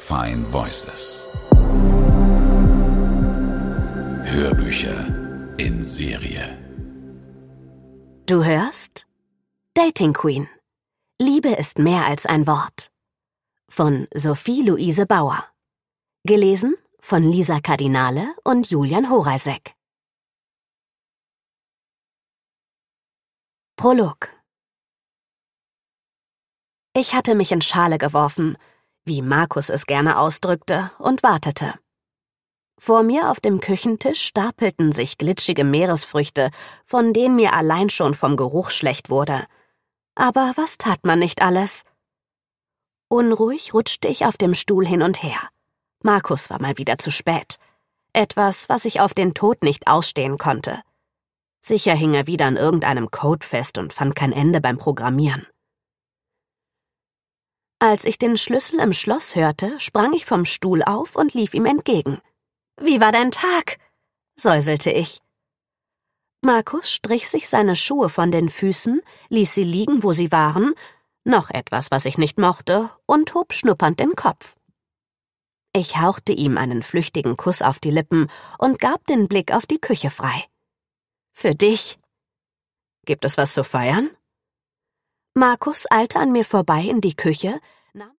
Fine Voices. Hörbücher in Serie. Du hörst? Dating Queen. Liebe ist mehr als ein Wort. Von Sophie Luise Bauer. Gelesen von Lisa Kardinale und Julian Horeisek. Prolog. Ich hatte mich in Schale geworfen, wie Markus es gerne ausdrückte, und wartete. Vor mir auf dem Küchentisch stapelten sich glitschige Meeresfrüchte, von denen mir allein schon vom Geruch schlecht wurde. Aber was tat man nicht alles? Unruhig rutschte ich auf dem Stuhl hin und her. Markus war mal wieder zu spät. Etwas, was ich auf den Tod nicht ausstehen konnte. Sicher hing er wieder an irgendeinem Code fest und fand kein Ende beim Programmieren. Als ich den Schlüssel im Schloss hörte, sprang ich vom Stuhl auf und lief ihm entgegen. »Wie war dein Tag?« säuselte ich. Markus strich sich seine Schuhe von den Füßen, ließ sie liegen, wo sie waren, noch etwas, was ich nicht mochte, und hob schnuppernd den Kopf. Ich hauchte ihm einen flüchtigen Kuss auf die Lippen und gab den Blick auf die Küche frei. »Für dich. Gibt es was zu feiern?« Markus eilte an mir vorbei in die Küche, nahm